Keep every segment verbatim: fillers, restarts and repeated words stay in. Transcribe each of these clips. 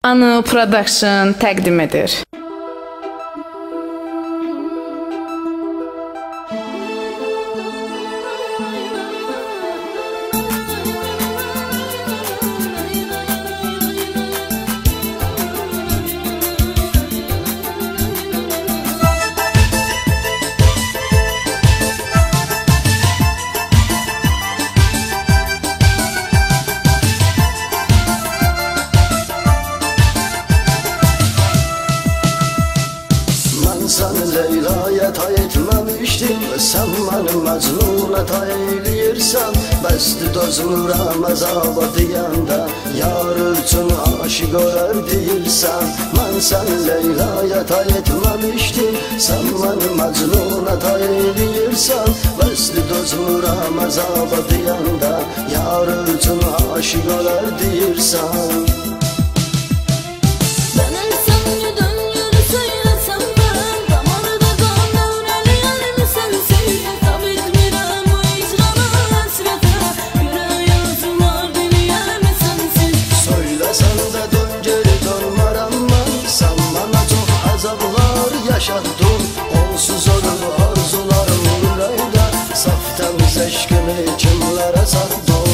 Anı Production təqdim edir. Sen Leyla'ya tay etmemiştin, sen beni Mecnun'a tay eyleyirsen. Bəsdir dözmürəm əzaba deyəndə, yar üçün aşıq ölər deyirsən. Mən sən Leyla'ya tay etmemiştin, sen beni Mecnun'a tay eyleyirsen. Bəsdir dözmürəm əzaba deyəndə, yar üçün aşıq ölər deyirsən. Yaşadım onsuz olur arzularım yüreğde, saf temiz eşkimi kimlere sattım.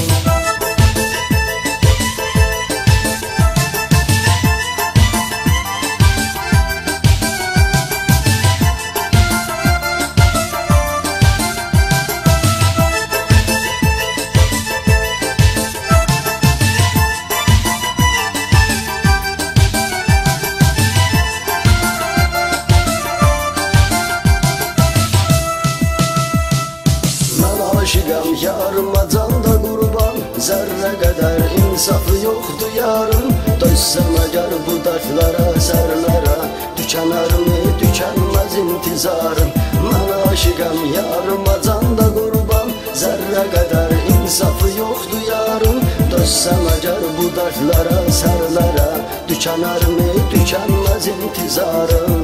Aşıqam yarıma canda qurban, zərrə qədər insafı yoxdur yarın. Dözsəm əgər bu dərdlərə, sərlərə, tükənərmi, tükənməz intizarım. Mən aşıqam yarıma canda qurban, zərrə qədər insafı yoxdur yarın. Dözsəm əgər bu dərdlərə, sərlərə, tükənərmi, tükənməz intizarım.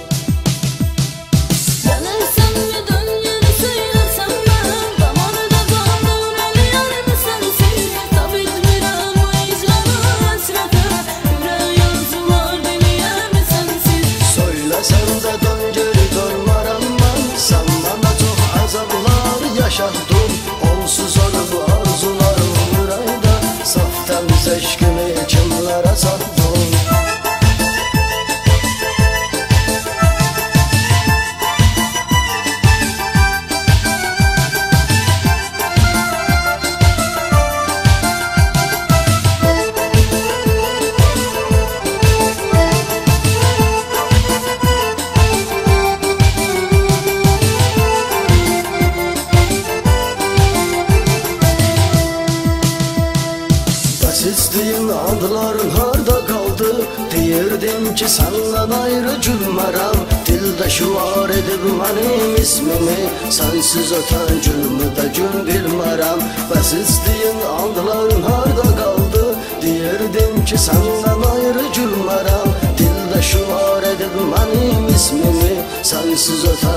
Yaşadım onsuz olur arzularım yüreğde, saf temiz eşkimi kimlere sattım. İstediğin adların harda kaldı? Deyirdim ki senden ayrı gülmərəm. Dildə şüvar edib mənim ismimi, sensiz ötən gülmü də gün bilmərəm. Bəs istediğin adların harda kaldı? Deyirdim ki senden ayrı gülmərəm. Dildə şüvar edib mənim ismimi, sensiz ötən